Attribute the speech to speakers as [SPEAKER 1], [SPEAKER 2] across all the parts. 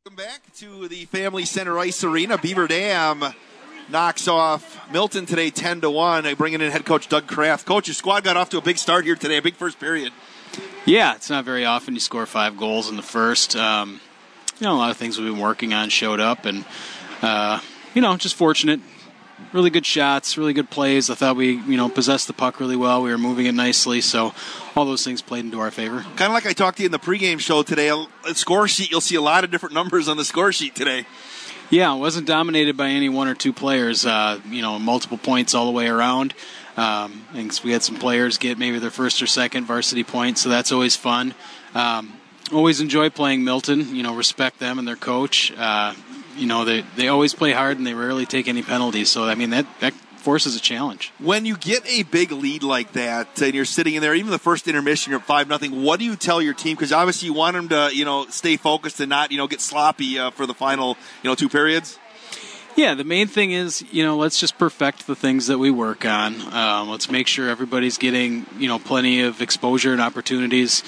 [SPEAKER 1] Welcome back to the Family Center Ice Arena. Beaver Dam knocks off Milton today 10-1, bringing in head coach Doug Kraft. Coach, your squad got off to a big start here today, a big first period.
[SPEAKER 2] Yeah, it's not very often you score 5 goals in the first. A lot of things we've been working on showed up, and, just fortunate. Really good shots, really good plays. I thought we, possessed the puck really well. We were moving it nicely, so all those things played into our favor.
[SPEAKER 1] Kind of like I talked to you in the pregame show today, a score sheet, you'll see a lot of different numbers on the score sheet today.
[SPEAKER 2] Yeah, it wasn't dominated by any one or two players, multiple points all the way around. We had some players get maybe their first or second varsity point, so that's always fun. Always enjoy playing Milton, respect them and their coach. They always play hard and they rarely take any penalties. So, that forces a challenge.
[SPEAKER 1] When you get a big lead like that and you're sitting in there, even the first intermission, you're 5-0, what do you tell your team? Because obviously you want them to, stay focused and not, get sloppy for the final, 2 periods.
[SPEAKER 2] Yeah, the main thing is, let's just perfect the things that we work on. Let's make sure everybody's getting, plenty of exposure and opportunities,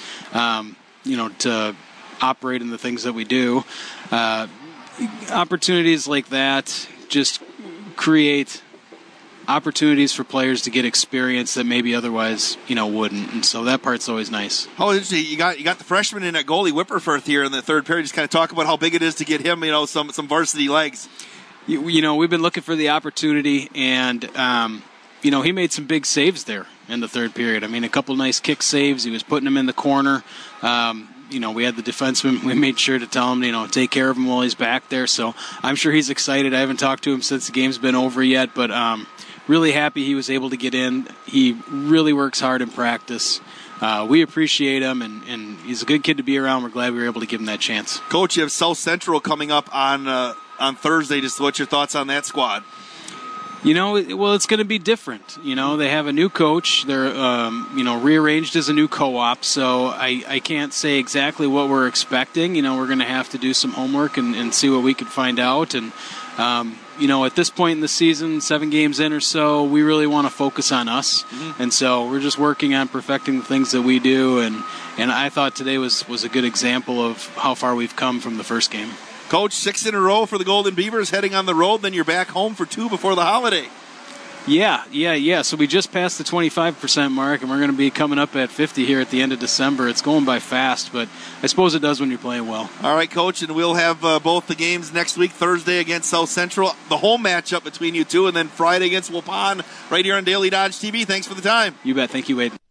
[SPEAKER 2] to operate in the things that we do. Opportunities like that just create opportunities for players to get experience that maybe otherwise, wouldn't. And so that part's always nice.
[SPEAKER 1] Oh, interesting. You got the freshman in at goalie Whipperfirth here in the third period. Just kind of talk about how big it is to get him, some varsity legs.
[SPEAKER 2] We've been looking for the opportunity, and, he made some big saves there in the third period. A couple nice kick saves. He was putting them in the corner. We had the defenseman. We made sure to tell him, take care of him while he's back there. So I'm sure he's excited. I haven't talked to him since the game's been over yet, but really happy he was able to get in. He really works hard in practice. We appreciate him, and he's a good kid to be around. We're glad we were able to give him that chance.
[SPEAKER 1] Coach, you have South Central coming up on Thursday. Just what's your thoughts on that squad?
[SPEAKER 2] It's going to be different. They have a new coach. They're, rearranged as a new co-op, so I can't say exactly what we're expecting. We're going to have to do some homework and see what we can find out. And, at this point in the season, 7 games in or so, we really want to focus on us. Mm-hmm. And so we're just working on perfecting the things that we do. And I thought today was a good example of how far we've come from the first game.
[SPEAKER 1] Coach, 6 in a row for the Golden Beavers, heading on the road. Then you're back home for 2 before the holiday.
[SPEAKER 2] Yeah. So we just passed the 25% mark, and we're going to be coming up at 50 here at the end of December. It's going by fast, but I suppose it does when you're playing well.
[SPEAKER 1] All right, Coach, and we'll have both the games next week, Thursday against South Central, the home matchup between you two, and then Friday against Waupun right here on Daily Dodge TV. Thanks for the time.
[SPEAKER 2] You bet. Thank you, Wade.